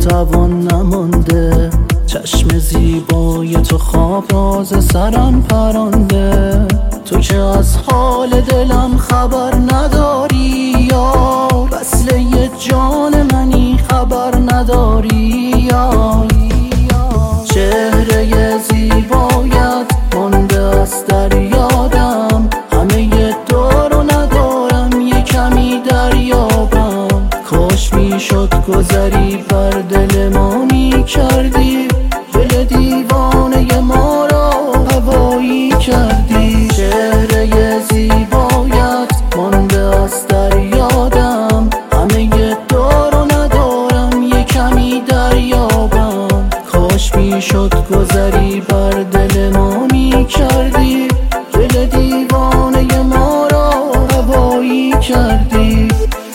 توان نمانده، چشم زیبای تو خواب راز سرم پرانده. تو که از حال دلم خبر نداری یا وصله جان منی خبر نداری یا چهره زیبایت مانده است در یادم، همه دارو ندارم یه کمی دریابم. کاش میشد گذری بر دل ما میکردی، دل دیوانه ما را هوایی کردی. چهره زیبایت مانده است در یادم، همه دارو ندارم یه کمی دریابم. کاش میشد گذری بر دل ما میکردی، دل دیوانه ما را هوایی کردی.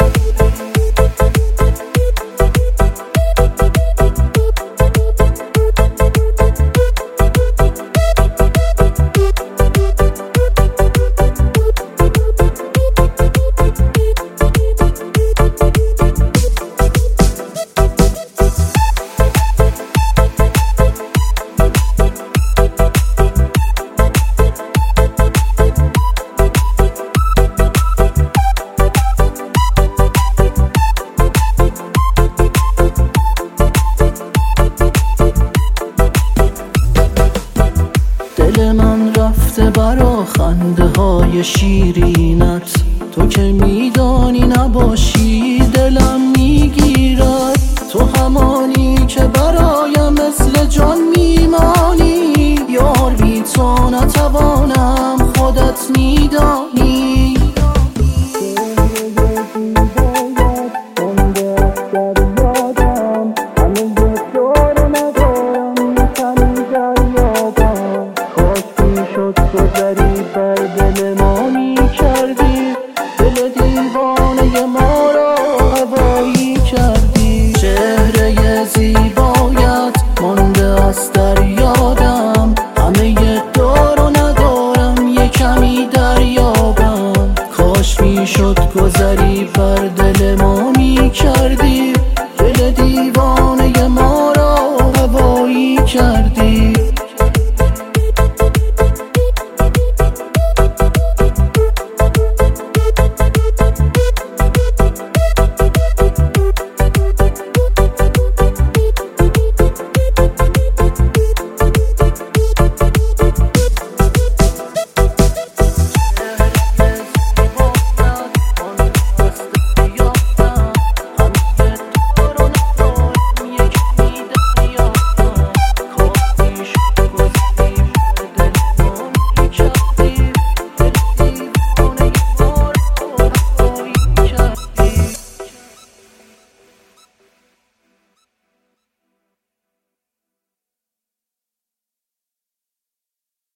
دل من رفته برا خنده های شیرینت، تو که میدانی نباشی دلم میگیرد. تو همانی که برایم مثل جان میمانی، یار بی تو نتوانم خودت میدانی. گذری بر دل ما میکردی، دل دیوانه ما را هوایی کردی. چهره زیبایت مانده است در یادم، همه دارو ندارم یه کمی دریابم. کاش میشد گذری